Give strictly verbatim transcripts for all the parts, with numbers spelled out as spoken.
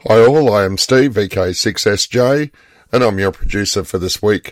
Hi all, I am Steve, V K six S J, and I'm your producer for this week.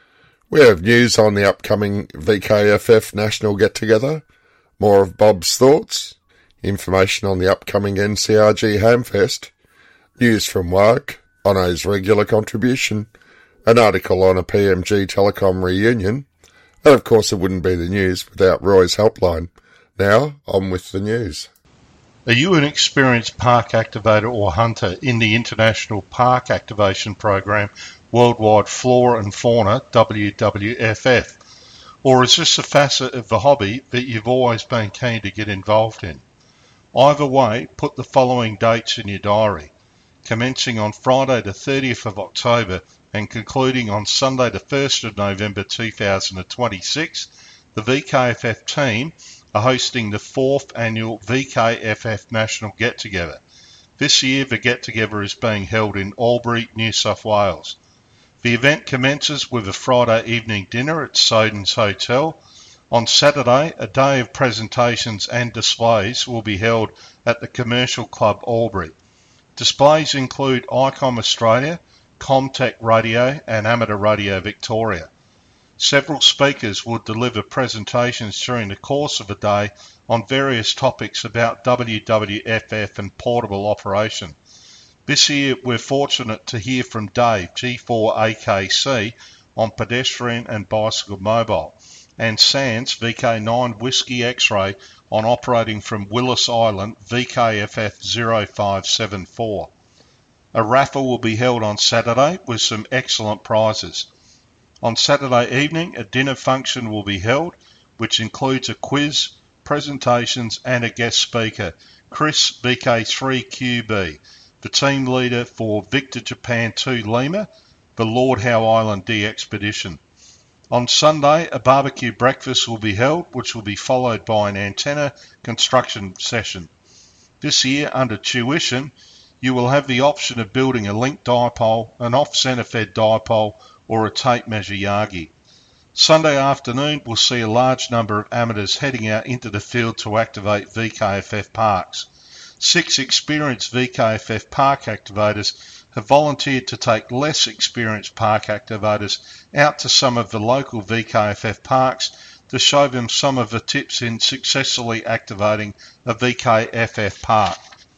We have news on the upcoming V K F F National Get-Together, more of Bob's thoughts, information on the upcoming N C R G Hamfest, news from work, Ono's regular contribution, an article on a P M G Telecom reunion, and of course it wouldn't be the news without Roy's helpline. Now, on with the news. Are you an experienced park activator or hunter in the International Park Activation Program, Worldwide Flora and Fauna, W W F F? Or is this a facet of the hobby that you've always been keen to get involved in? Either way, put the following dates in your diary. Commencing on Friday the thirtieth of October and concluding on Sunday the first of November two thousand twenty-six, the V K F F team are hosting the fourth annual V K F F National Get-Together. This year the Get-Together is being held in Albury, New South Wales. The event commences with a Friday evening dinner at Soden's Hotel. On Saturday, a day of presentations and displays will be held at the Commercial Club Albury. Displays include ICOM Australia, Comtech Radio and Amateur Radio Victoria. Several speakers will deliver presentations during the course of the day on various topics about W W F F and portable operation. This year we're fortunate to hear from Dave, G four A K C, on pedestrian and bicycle mobile, and Sands, V K nine Whiskey X-Ray, on operating from Willis Island, V K F F zero five seven four. A raffle will be held on Saturday with some excellent prizes. On Saturday evening, a dinner function will be held, which includes a quiz, presentations and a guest speaker, Chris, V K three Q B, the team leader for Victor Japan two Lima, the Lord Howe Island D expedition. On Sunday, a barbecue breakfast will be held, which will be followed by an antenna construction session. This year, under tuition, you will have the option of building a link dipole, an off-centre fed dipole, or a tape measure Yagi. Sunday afternoon will see a large number of amateurs heading out into the field to activate V K F F parks. Six experienced V K F F park activators have volunteered to take less experienced park activators out to some of the local V K F F parks to show them some of the tips in successfully activating a V K F F park.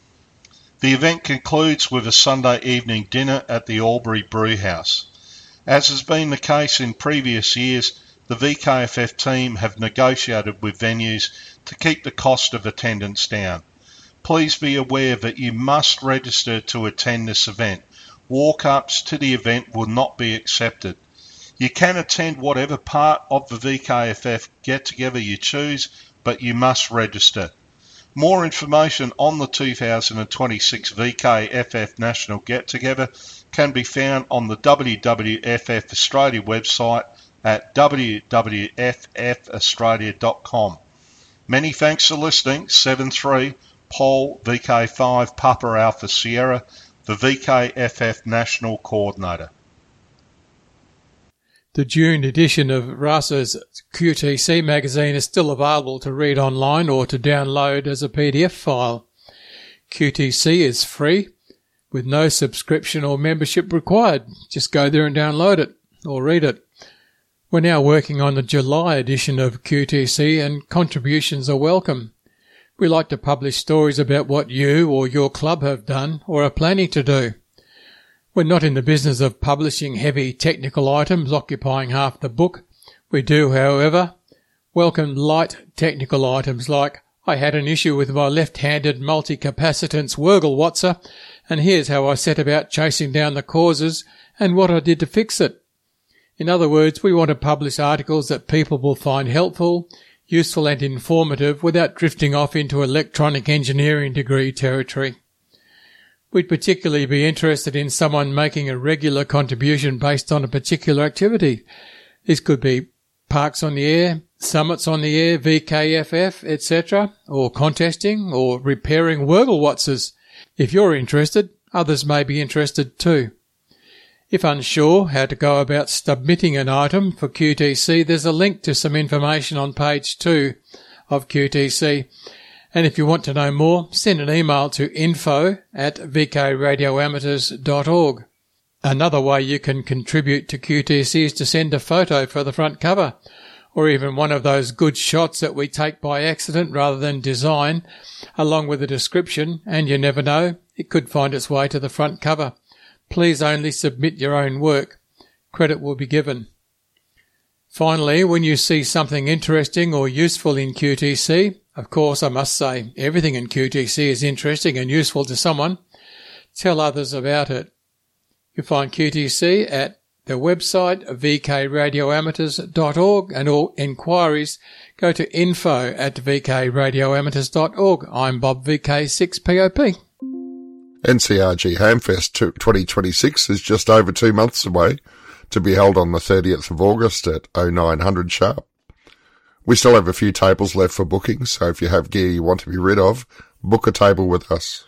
The event concludes with a Sunday evening dinner at the Albury Brewhouse. As has been the case in previous years, the V K F F team have negotiated with venues to keep the cost of attendance down. Please be aware that you must register to attend this event. Walk-ups to the event will not be accepted. You can attend whatever part of the V K F F get-together you choose, but you must register. More information on the two thousand twenty-six V K F F National Get-Together can be found on the W W F F Australia website at w w f f australia dot com. Many thanks for listening. seven three Paul V K five Papa Alpha Sierra, the V K F F National Coordinator. The June edition of R A S A's Q T C magazine is still available to read online or to download as a P D F file. Q T C is free, with no subscription or membership required. Just go there and download it or read it. We're now working on the July edition of Q T C and contributions are welcome. We like to publish stories about what you or your club have done or are planning to do. We're not in the business of publishing heavy technical items occupying half the book. We do, however, welcome light technical items like, I had an issue with my left-handed multi-capacitance Wurgelwatzer, and here's how I set about chasing down the causes and what I did to fix it. In other words, we want to publish articles that people will find helpful, useful and informative without drifting off into electronic engineering degree territory. We'd particularly be interested in someone making a regular contribution based on a particular activity. This could be Parks on the Air, Summits on the Air, V K F F, et cetera, or contesting or repairing Wurgelwatzers. If you're interested, others may be interested too. If unsure how to go about submitting an item for Q T C, there's a link to some information on page two of Q T C. And if you want to know more, send an email to info at v k radio amateurs dot org. Another way you can contribute to Q T C is to send a photo for the front cover, or even one of those good shots that we take by accident rather than design, along with a description, and you never know, it could find its way to the front cover. Please only submit your own work. Credit will be given. Finally, when you see something interesting or useful in Q T C, of course I must say everything in Q T C is interesting and useful to someone, tell others about it. You'll find Q T C at the website v k radio amateurs dot org, and all inquiries go to info at v k radio amateurs dot org. I'm Bob V K six P O P. N C R G Hamfest twenty twenty-six is just over two months away, to be held on the thirtieth of August at oh nine hundred sharp. We still have a few tables left for booking, so if you have gear you want to be rid of, book a table with us.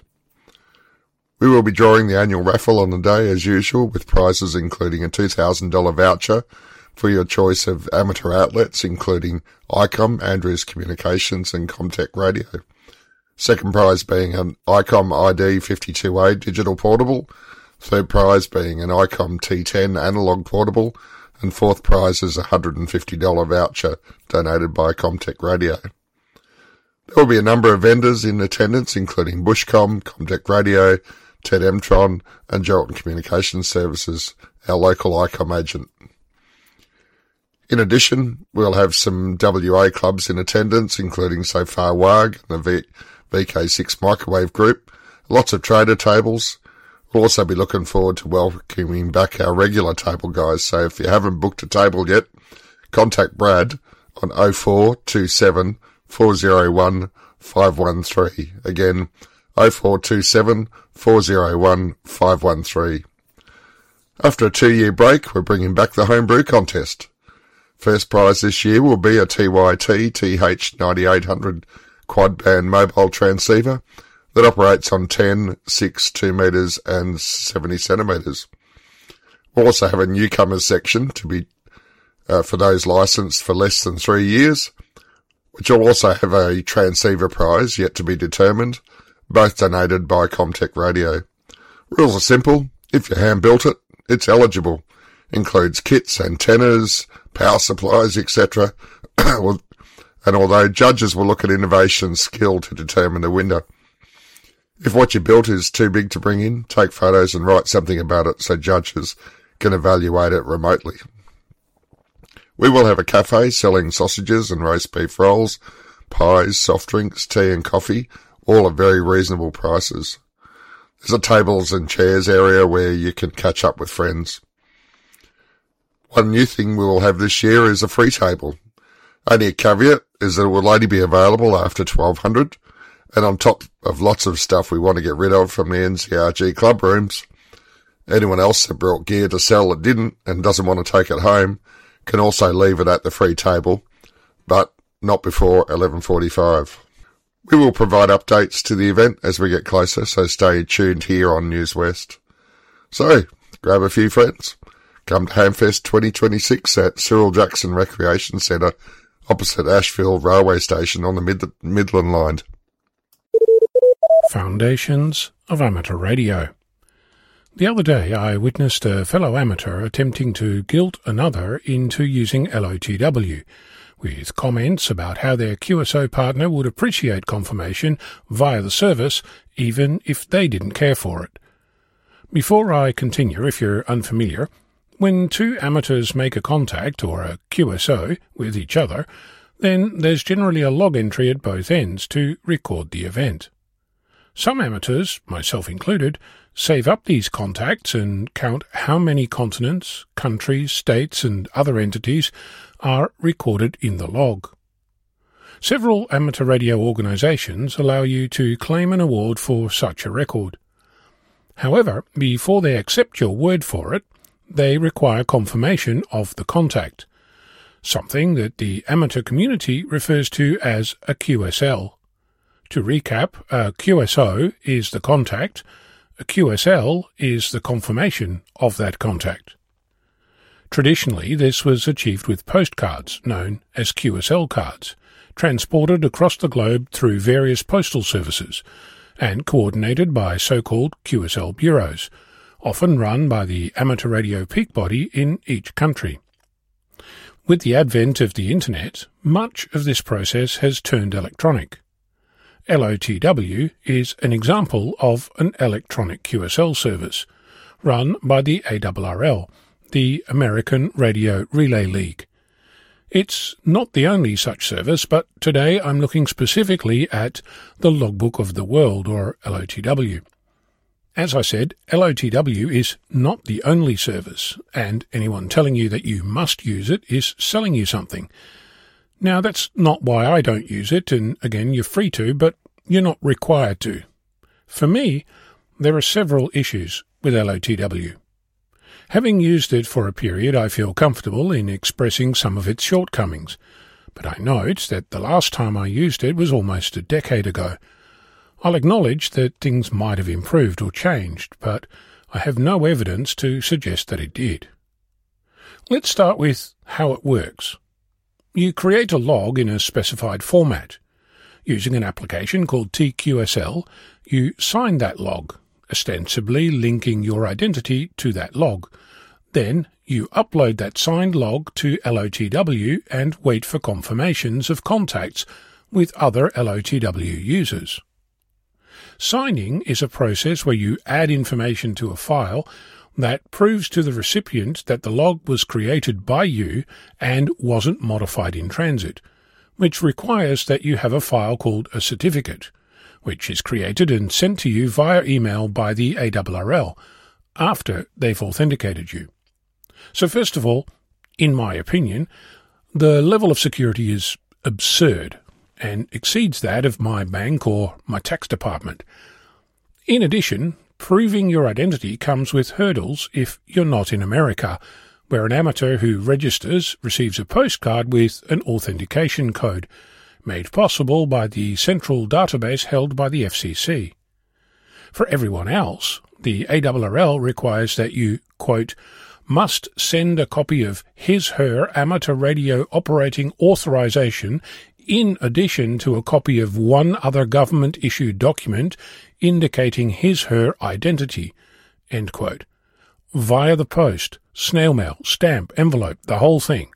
We will be drawing the annual raffle on the day as usual, with prizes including a two thousand dollars voucher for your choice of amateur outlets, including ICOM, Andrews Communications and Comtech Radio. Second prize being an ICOM I D fifty-two A digital portable, third prize being an ICOM T ten analog portable, and fourth prize is a one hundred fifty dollars voucher donated by Comtech Radio. There will be a number of vendors in attendance, including Bushcom, Comtech Radio, Ted Emtron, and Geraldton Communications Services, our local ICOM agent. In addition, we'll have some W A clubs in attendance, including So Far W A G and the V K six Microwave Group, lots of trader tables. We'll also be looking forward to welcoming back our regular table guys, so if you haven't booked a table yet, contact Brad on oh four two seven, four oh one, five one three. Again, oh four two seven, four oh one, five one three. After a two-year break, we're bringing back the homebrew contest. First prize this year will be a T Y T T H ninety-eight hundred quad-band mobile transceiver that operates on ten, six, two metres and seventy centimetres. We'll also have a newcomers section to be uh, for those licensed for less than three years, which will also have a transceiver prize yet to be determined, both donated by Comtech Radio. Rules are simple. If you hand-built it, it's eligible. Includes kits, antennas, power supplies, et cetera. And although judges will look at innovation skill to determine the winner, if what you built is too big to bring in, take photos and write something about it so judges can evaluate it remotely. We will have a cafe selling sausages and roast beef rolls, pies, soft drinks, tea and coffee, all at very reasonable prices. There's a tables and chairs area where you can catch up with friends. One new thing we will have this year is a free table. Only a caveat is that it will only be available after twelve hundred, and on top of lots of stuff we want to get rid of from the N C R G club rooms, anyone else that brought gear to sell that didn't and doesn't want to take it home can also leave it at the free table, but not before eleven forty-five. We will provide updates to the event as we get closer, so stay tuned here on News West. So, grab a few friends. Come to Hamfest twenty twenty-six at Cyril Jackson Recreation Centre, opposite Ashfield Railway Station on the Mid- Midland Line. Foundations of Amateur Radio. The other day I witnessed a fellow amateur attempting to guilt another into using L O T W, with comments about how their Q S O partner would appreciate confirmation via the service even if they didn't care for it. Before I continue, if you're unfamiliar, when two amateurs make a contact, or a Q S O, with each other, then there's generally a log entry at both ends to record the event. Some amateurs, myself included, save up these contacts and count how many continents, countries, states and other entities are recorded in the log. Several amateur radio organisations allow you to claim an award for such a record. However, before they accept your word for it, they require confirmation of the contact, something that the amateur community refers to as a Q S L. To recap, a Q S O is the contact, a Q S L is the confirmation of that contact. Traditionally, this was achieved with postcards, known as Q S L cards, transported across the globe through various postal services, and coordinated by so-called Q S L bureaus, often run by the amateur radio peak body in each country. With the advent of the Internet, much of this process has turned electronic. L O T W is an example of an electronic Q S L service, run by the A R R L, the American Radio Relay League. It's not the only such service, but today I'm looking specifically at the Logbook of the World, or L O T W. As I said, L O T W is not the only service, and anyone telling you that you must use it is selling you something. Now, that's not why I don't use it, and again, you're free to, but you're not required to. For me, there are several issues with L O T W. Having used it for a period, I feel comfortable in expressing some of its shortcomings, but I note that the last time I used it was almost a decade ago. I'll acknowledge that things might have improved or changed, but I have no evidence to suggest that it did. Let's start with how it works. You create a log in a specified format. Using an application called T Q S L, you sign that log, ostensibly linking your identity to that log. Then you upload that signed log to L O T W and wait for confirmations of contacts with other L O T W users. Signing is a process where you add information to a file that proves to the recipient that the log was created by you and wasn't modified in transit, which requires that you have a file called a certificate, which is created and sent to you via email by the A R R L after they've authenticated you. So first of all, in my opinion, the level of security is absurd and exceeds that of my bank or my tax department. In addition, proving your identity comes with hurdles if you're not in America, where an amateur who registers receives a postcard with an authentication code, made possible by the central database held by the F C C. For everyone else, the A R R L requires that you, quote, must send a copy of his/her amateur radio operating authorization in addition to a copy of one other government-issued document indicating his/her identity, end quote, via the post, snail mail, stamp, envelope, the whole thing.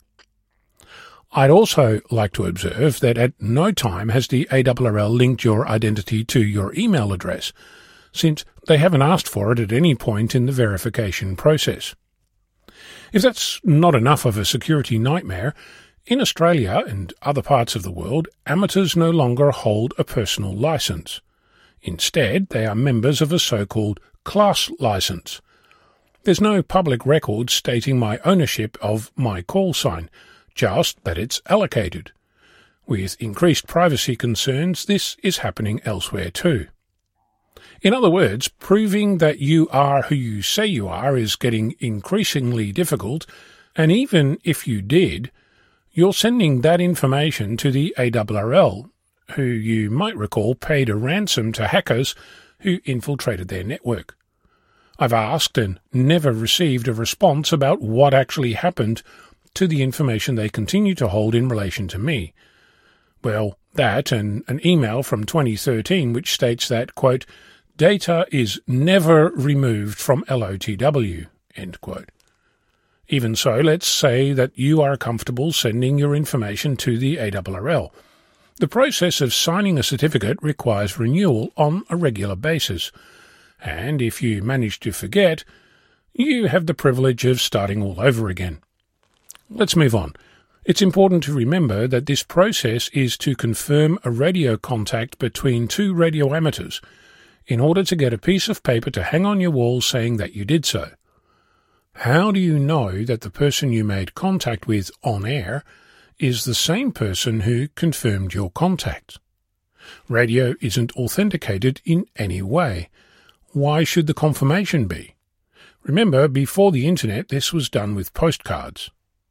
I'd also like to observe that at no time has the A R R L linked your identity to your email address, since they haven't asked for it at any point in the verification process. If that's not enough of a security nightmare, in Australia and other parts of the world, amateurs no longer hold a personal licence. Instead, they are members of a so-called class licence. There's no public record stating my ownership of my call sign, just that it's allocated. With increased privacy concerns, this is happening elsewhere too. In other words, proving that you are who you say you are is getting increasingly difficult, and even if you did, you're sending that information to the A R R L, who you might recall paid a ransom to hackers who infiltrated their network. I've asked and never received a response about what actually happened to the information they continue to hold in relation to me. Well, that and an email from twenty thirteen which states that, quote, data is never removed from L O T W, end quote. Even so, let's say that you are comfortable sending your information to the A R R L. The process of signing a certificate requires renewal on a regular basis, and if you manage to forget, you have the privilege of starting all over again. Let's move on. It's important to remember that this process is to confirm a radio contact between two radio amateurs in order to get a piece of paper to hang on your wall saying that you did so. How do you know that the person you made contact with on air is the same person who confirmed your contact? Radio isn't authenticated in any way. Why should the confirmation be? Remember, before the Internet, this was done with postcards.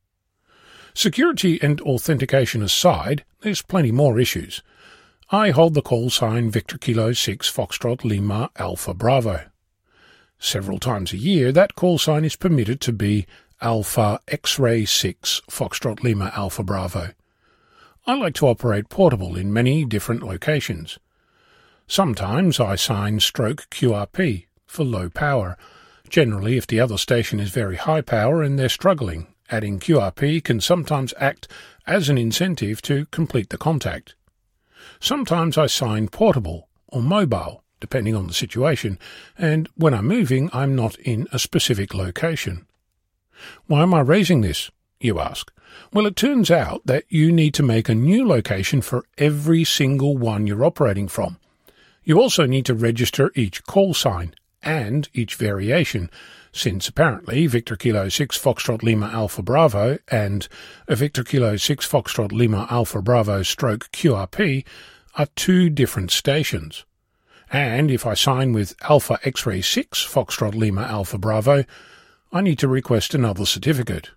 Security and authentication aside, there's plenty more issues. I hold the call sign Victor Kilo six Foxtrot Lima Alpha Bravo. Several times a year, that call sign is permitted to be Alpha X-Ray six Foxtrot Lima Alpha Bravo. I like to operate portable in many different locations. Sometimes I sign stroke Q R P for low power. Generally, if the other station is very high power and they're struggling, adding Q R P can sometimes act as an incentive to complete the contact. Sometimes I sign portable or mobile, depending on the situation, and when I'm moving, I'm not in a specific location. Why am I raising this, you ask? Well, it turns out that you need to make a new location for every single one you're operating from. You also need to register each call sign and each variation, since apparently Victor Kilo six Foxtrot Lima Alpha Bravo and a Victor Kilo six Foxtrot Lima Alpha Bravo stroke Q R P are two different stations. And if I sign with Alpha X-Ray six Foxtrot Lima Alpha Bravo, I need to request another certificate.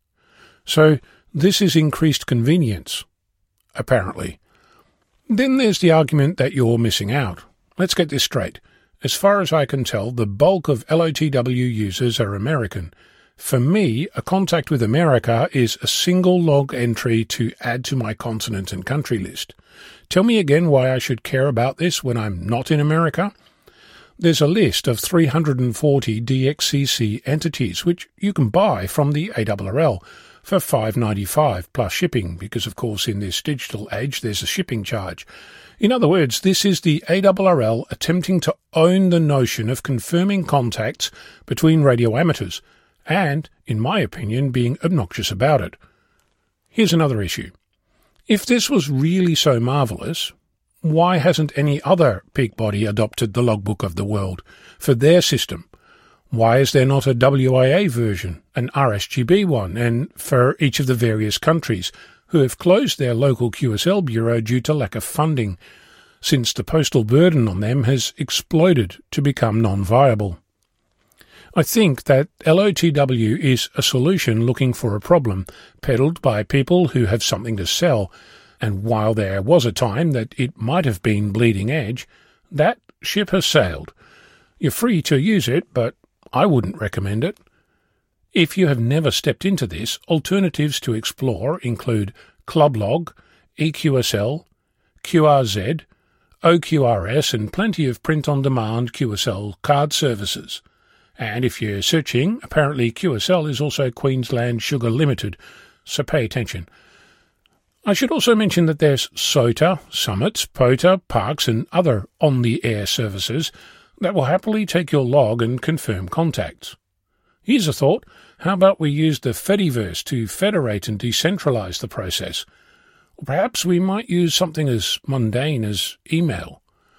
So this is increased convenience, apparently. Then there's the argument that you're missing out. Let's get this straight. As far as I can tell, the bulk of L O T W users are American. For me, a contact with America is a single log entry to add to my continent and country list. Tell me again why I should care about this when I'm not in America. There's a list of three hundred forty D X C C entities which you can buy from the A R R L for five dollars and ninety-five cents plus shipping, because of course in this digital age there's a shipping charge. In other words, this is the A R R L attempting to own the notion of confirming contacts between radio amateurs, and, in my opinion, being obnoxious about it. Here's another issue. If this was really so marvellous, why hasn't any other peak body adopted the Logbook of the World for their system? Why is there not a W I A version, an R S G B one, and for each of the various countries who have closed their local Q S L bureau due to lack of funding, since the postal burden on them has exploded to become non-viable? I think that L O T W is a solution looking for a problem, peddled by people who have something to sell, and while there was a time that it might have been bleeding edge, that ship has sailed. You're free to use it, but I wouldn't recommend it. If you have never stepped into this, alternatives to explore include ClubLog, E Q S L, Q R Z, O Q R S, and plenty of print-on-demand Q S L card services. And if you're searching, apparently Q S L is also Queensland Sugar Limited, so pay attention. I should also mention that there's SOTA, Summits, POTA, Parks, and other on-the-air services that will happily take your log and confirm contacts. Here's a thought. How about we use the Fediverse to federate and decentralize the process? Or perhaps we might use something as mundane as email.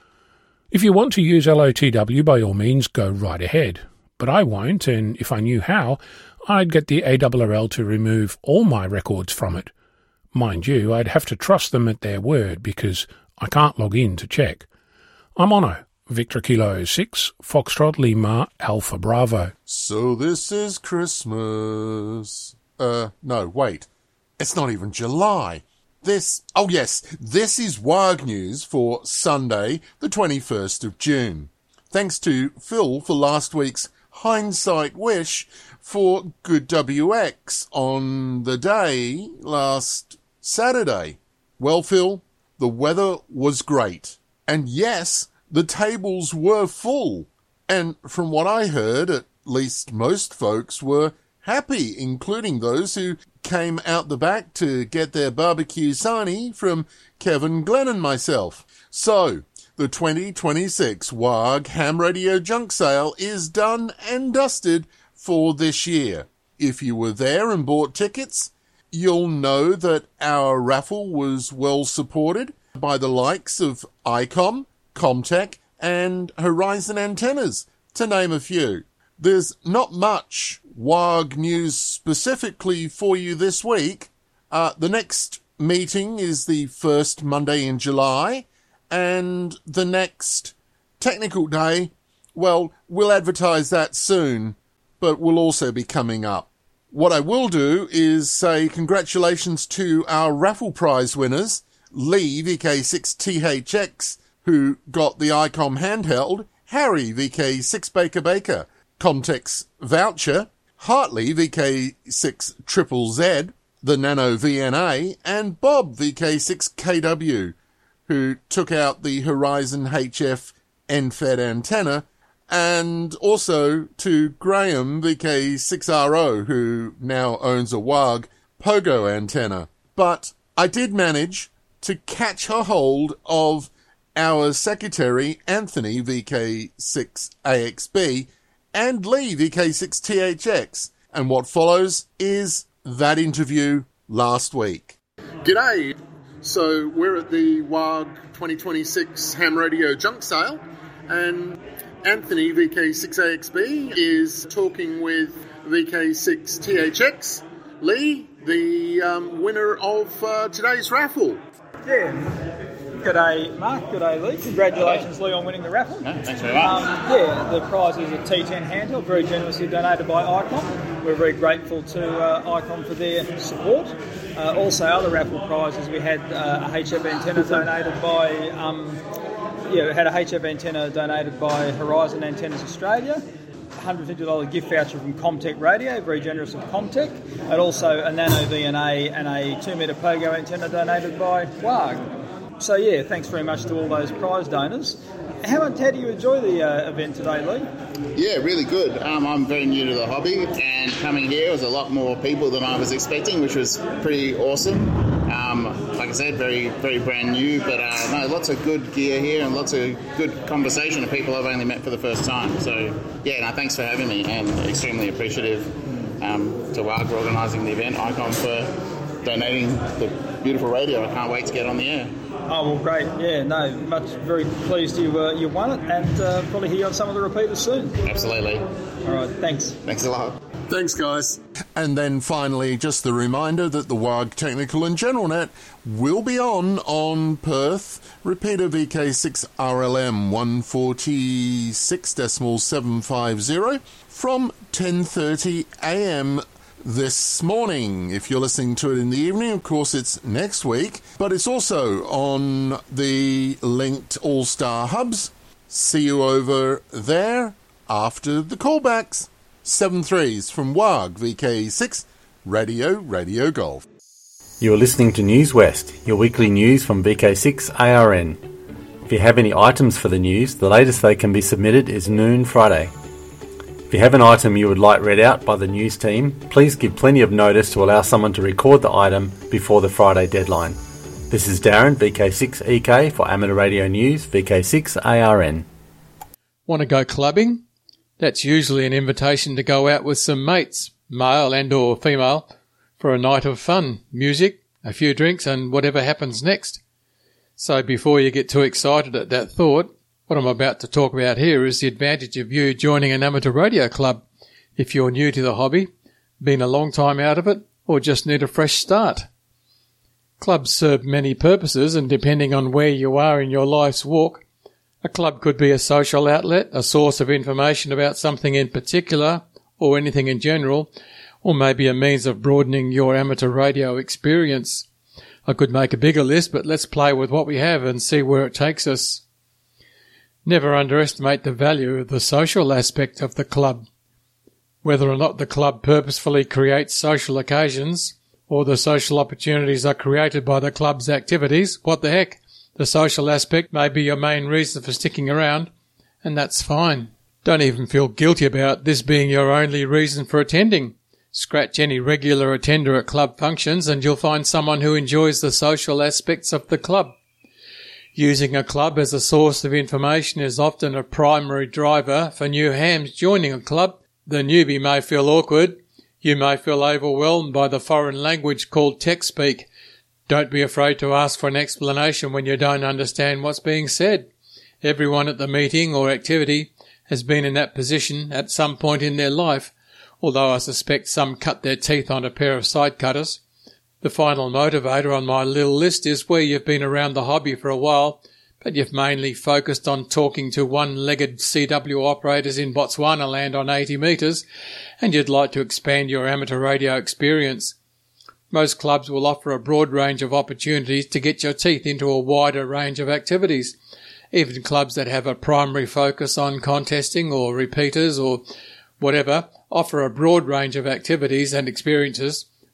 If you want to use L O T W, by all means, go right ahead. But I won't, and if I knew how, I'd get the A R R L to remove all my records from it. Mind you, I'd have to trust them at their word, because I can't log in to check. I'm Ono, Victor Kilo six, Foxtrot Lima Alpha Bravo. So this is Christmas. Uh, no, wait. It's not even July. This, oh yes, this is WARG News for Sunday, the twenty-first of June. Thanks to Phil for last week's hindsight wish for good W X on the day last Saturday. Well, Phil, the weather was great. And yes, the tables were full. And from what I heard, at least most folks were happy, including those who came out the back to get their barbecue sarnie from Kevin, Glenn and myself. So, the twenty twenty-six WARG Ham Radio Junk Sale is done and dusted for this year. If you were there and bought tickets, you'll know that our raffle was well supported by the likes of ICOM, Comtech, and Horizon Antennas, to name a few. There's not much WARG news specifically for you this week. Uh, the next meeting is the first Monday in July, and the next technical day, well, we'll advertise that soon, but will also be coming up. What I will do is say congratulations to our raffle prize winners, Lee V K six T H X, who got the ICOM handheld, Harry V K six Baker Baker, Comtech's voucher, Hartley V K six Triple Z, the Nano V N A, and Bob V K six K W, who took out the Horizon H F N F E D antenna, and also to Graham V K six R O, who now owns a W A G Pogo antenna. But I did manage to catch a hold of our secretary, Anthony V K six A X B, and Lee V K six T H X, and what follows is that interview last week. G'day! So we're at the W A G twenty twenty-six Ham Radio Junk Sale, and Anthony V K six A X B is talking with V K six T H X, Lee, the um, winner of uh, today's raffle. Yeah. G'day, Mark. G'day, Lee. Congratulations, Lee, on winning the raffle. No, thanks very much. Um, yeah, the prize is a T ten handheld, very generously donated by ICOM. We're very grateful to uh, ICOM for their support. Uh, also, other raffle prizes, we had uh, a H F antenna donated by, um, yeah, we had a H F antenna donated by Horizon Antennas Australia. one hundred fifty dollars gift voucher from Comtech Radio, very generous of Comtech, and also a Nano V N A and a two metre Pogo antenna donated by W A G. So yeah, thanks very much to all those prize donors. How much how do you enjoy the uh, event today, Lee? Yeah, really good. Um, I'm very new to the hobby, and coming here was a lot more people than I was expecting, which was pretty awesome. Um, like I said, very very brand new, but uh, no, lots of good gear here and lots of good conversation of people I've only met for the first time. So yeah, no, thanks for having me, and extremely appreciative um, to W A G for organising the event, ICOM for donating the beautiful radio. I can't wait to get on the air. Oh, well, great. Yeah, no, much very pleased you uh, you won it, and uh, probably hear you on some of the repeaters soon. Absolutely. All right, thanks. Thanks a lot. Thanks, guys. And then finally, just the reminder that the W A G Technical and General Net will be on on Perth, repeater V K six R L M one forty-six point seven five zero from ten thirty a.m. this morning. If you're listening to it in the evening, of course, it's next week, but it's also on the linked All-Star Hubs. See you over there after the callbacks. Seven threes from W A G V K six Radio Radio Golf. You are listening to News West, your weekly news from V K six A R N. If you have any items for the news, the latest they can be submitted is noon Friday. If you have an item you would like read out by the news team, please give plenty of notice to allow someone to record the item before the Friday deadline. This is Darren, V K six E K for Amateur Radio News, V K six A R N. Want to go clubbing? That's usually an invitation to go out with some mates, male and or female, for a night of fun, music, a few drinks and whatever happens next. So before you get too excited at that thought, what I'm about to talk about here is the advantage of you joining an amateur radio club if you're new to the hobby, been a long time out of it, or just need a fresh start. Clubs serve many purposes, and depending on where you are in your life's walk, a club could be a social outlet, a source of information about something in particular, or anything in general, or maybe a means of broadening your amateur radio experience. I could make a bigger list, but let's play with what we have and see where it takes us. Never underestimate the value of the social aspect of the club. Whether or not the club purposefully creates social occasions or the social opportunities are created by the club's activities, what the heck? The social aspect may be your main reason for sticking around, and that's fine. Don't even feel guilty about this being your only reason for attending. Scratch any regular attender at club functions and you'll find someone who enjoys the social aspects of the club. Using a club as a source of information is often a primary driver for new hams joining a club. The newbie may feel awkward. You may feel overwhelmed by the foreign language called tech speak. Don't be afraid to ask for an explanation when you don't understand what's being said. Everyone at the meeting or activity has been in that position at some point in their life, although I suspect some cut their teeth on a pair of side cutters. The final motivator on my little list is where you've been around the hobby for a while, but you've mainly focused on talking to one-legged C W operators in Botswana land on eighty metres, and you'd like to expand your amateur radio experience. Most clubs will offer a broad range of opportunities to get your teeth into a wider range of activities. Even clubs that have a primary focus on contesting or repeaters or whatever offer a broad range of activities and experiences,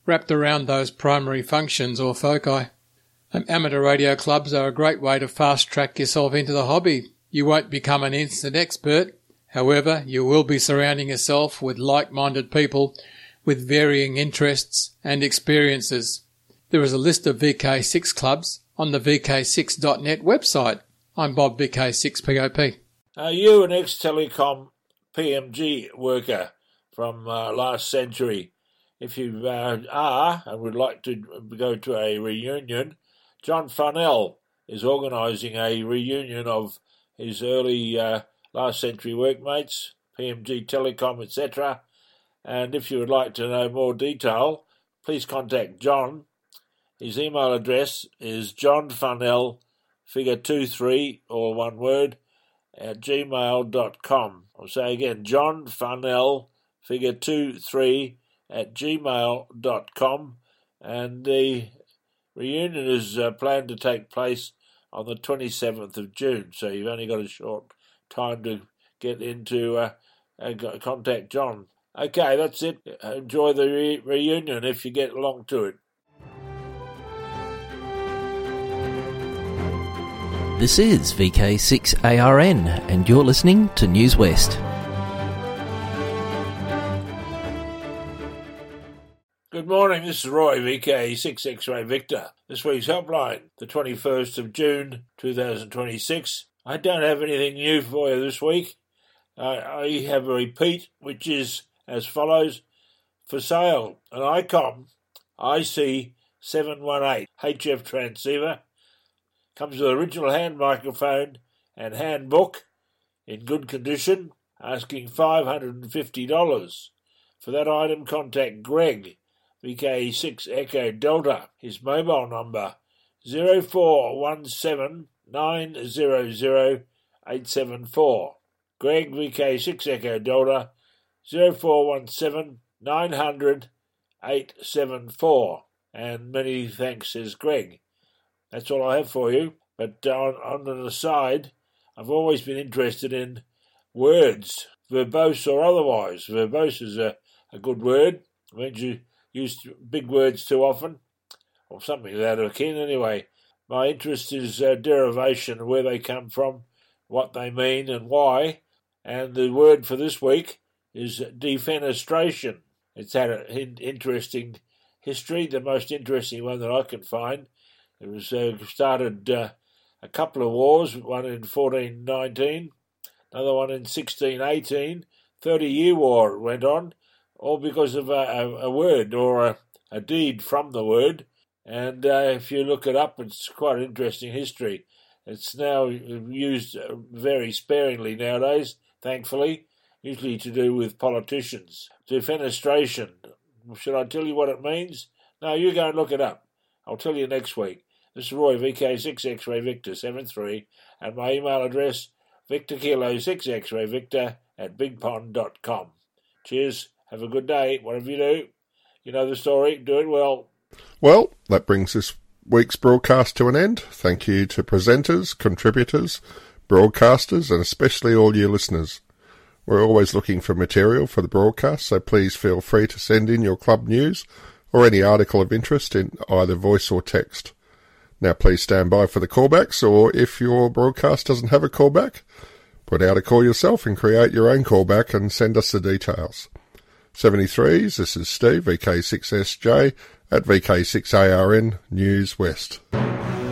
wrapped around those primary functions or foci. Um, amateur radio clubs are a great way to fast-track yourself into the hobby. You won't become an instant expert. However, you will be surrounding yourself with like-minded people with varying interests and experiences. There is a list of V K six clubs on the V K six dot net website. I'm Bob, V K six P O P. Are you an ex-Telecom P M G worker from uh, last century? If you uh, are and would like to go to a reunion, John Farnell is organising a reunion of his early uh, last century workmates, P M G Telecom, et cetera. And if you would like to know more detail, please contact John. His email address is johnfarnell, figure two three, or one word, at gmail dot com. I'll say again, John Farnell, figure two three, at gmail dot com. And the reunion is uh, planned to take place on the twenty-seventh of June, so you've only got a short time to get into uh, and contact John. Okay, that's it. Enjoy the re- reunion if you get along to it. This is V K six A R N, and you're listening to News West. Good morning, this is Roy, V K six X-Ray Victor. This week's helpline, the twenty-first of June, twenty twenty-six. I don't have anything new for you this week. I, I have a repeat, which is as follows. For sale, an ICOM I C seven one eight H F transceiver. Comes with original hand microphone and handbook in good condition, asking five hundred fifty dollars. For that item, contact Greg, V K six Echo Delta. His mobile number, zero four one seven nine zero zero eight seven four. Greg, V K six Echo Delta, zero four one seven nine hundred eight seven four. And many thanks, says Greg. That's all I have for you. But on, on an aside, I've always been interested in words, verbose or otherwise. Verbose is a, a good word. It means you use big words too often, or something of that akin. Anyway, my interest is uh, derivation, where they come from, what they mean and why. And the word for this week is defenestration. It's had an interesting history, the most interesting one that I can find. It was uh, started uh, a couple of wars, one in fourteen nineteen, another one in sixteen eighteen, thirty-year war it went on, all because of a, a, a word or a, a deed from the word. And uh, if you look it up, it's quite an interesting history. It's now used very sparingly nowadays, thankfully, usually to do with politicians. Defenestration. Should I tell you what it means? No, you go and look it up. I'll tell you next week. This is Roy, V K six X-Ray Victor seven three, and my email address, Victor Kilo six X-Ray Victor at big pond dot com. Cheers. Have a good day. Whatever you do, you know the story. Do it well. Well, that brings this week's broadcast to an end. Thank you to presenters, contributors, broadcasters, and especially all you listeners. We're always looking for material for the broadcast, so please feel free to send in your club news or any article of interest in either voice or text. Now please stand by for the callbacks, or if your broadcast doesn't have a callback, put out a call yourself and create your own callback and send us the details. seventy-threes, this is Steve, V K six S J, at V K six A R N News West.